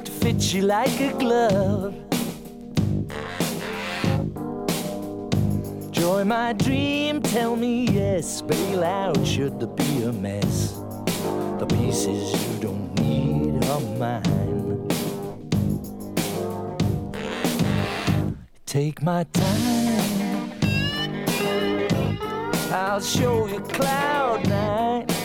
to fit you like a glove. Joy my dream, tell me yes. Bail out should there be a mess. The pieces you don't need are mine. Take my time, I'll show you cloud nine.